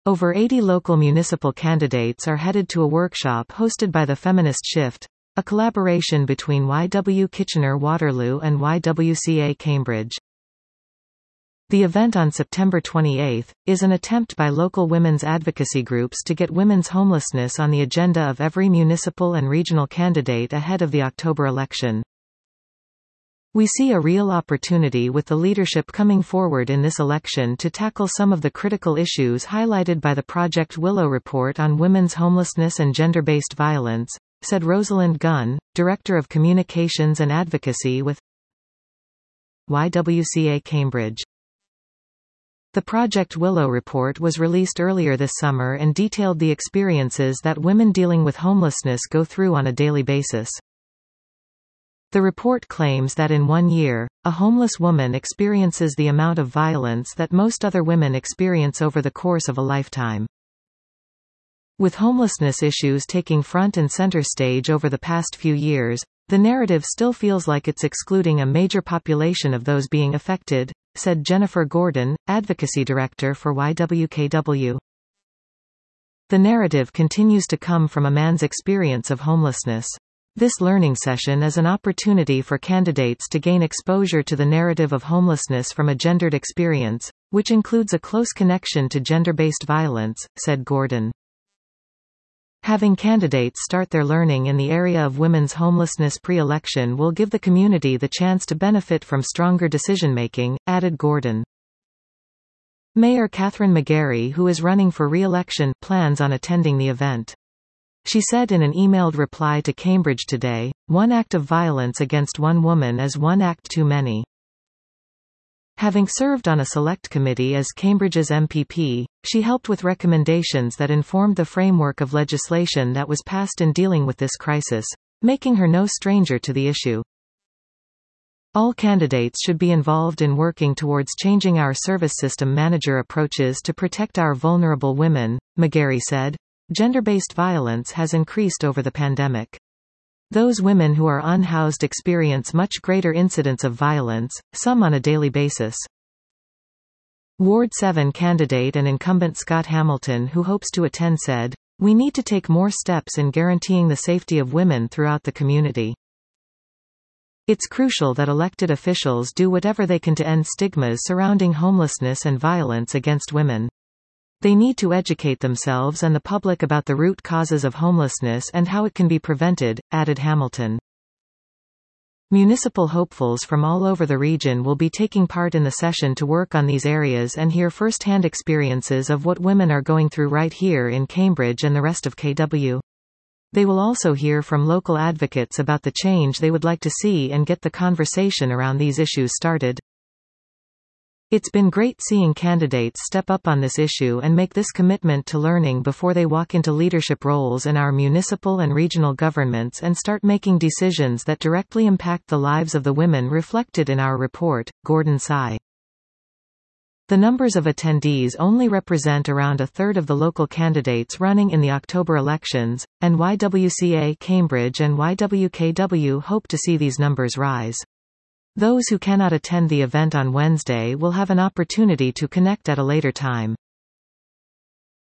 Over 80 local municipal candidates are headed to a workshop hosted by the Feminist Shift, a collaboration between YW Kitchener-Waterloo and YWCA Cambridge. The event on September 28 is an attempt by local women's advocacy groups to get women's homelessness on the agenda of every municipal and regional candidate ahead of the October election. We see a real opportunity with the leadership coming forward in this election to tackle some of the critical issues highlighted by the Project Willow report on women's homelessness and gender-based violence, said Rosalind Gunn, Director of Communications and Advocacy with YWCA Cambridge. The Project Willow report was released earlier this summer and detailed the experiences that women dealing with homelessness go through on a daily basis. The report claims that in 1 year, a homeless woman experiences the amount of violence that most other women experience over the course of a lifetime. With homelessness issues taking front and center stage over the past few years, the narrative still feels like it's excluding a major population of those being affected, said Jennifer Gordon, Advocacy Director for YWKW. The narrative continues to come from a man's experience of homelessness. This learning session is an opportunity for candidates to gain exposure to the narrative of homelessness from a gendered experience, which includes a close connection to gender-based violence, said Gordon. Having candidates start their learning in the area of women's homelessness pre-election will give the community the chance to benefit from stronger decision-making, added Gordon. Mayor Catherine McGarry, who is running for re-election, plans on attending the event. She said in an emailed reply to Cambridge Today, "One act of violence against one woman is one act too many." Having served on a select committee as Cambridge's MPP, she helped with recommendations that informed the framework of legislation that was passed in dealing with this crisis, making her no stranger to the issue. All candidates should be involved in working towards changing our service system manager approaches to protect our vulnerable women, McGarry said. Gender-based violence has increased over the pandemic. Those women who are unhoused experience much greater incidents of violence, some on a daily basis. Ward 7 candidate and incumbent Scott Hamilton, who hopes to attend, said, "We need to take more steps in guaranteeing the safety of women throughout the community. It's crucial that elected officials do whatever they can to end stigmas surrounding homelessness and violence against women. They need to educate themselves and the public about the root causes of homelessness and how it can be prevented," added Hamilton. Municipal hopefuls from all over the region will be taking part in the session to work on these areas and hear first-hand experiences of what women are going through right here in Cambridge and the rest of KW. They will also hear from local advocates about the change they would like to see and get the conversation around these issues started. It's been great seeing candidates step up on this issue and make this commitment to learning before they walk into leadership roles in our municipal and regional governments and start making decisions that directly impact the lives of the women reflected in our report, Gordon Sy. The numbers of attendees only represent around a third of the local candidates running in the October elections, and YWCA Cambridge and YWKW hope to see these numbers rise. Those who cannot attend the event on Wednesday will have an opportunity to connect at a later time.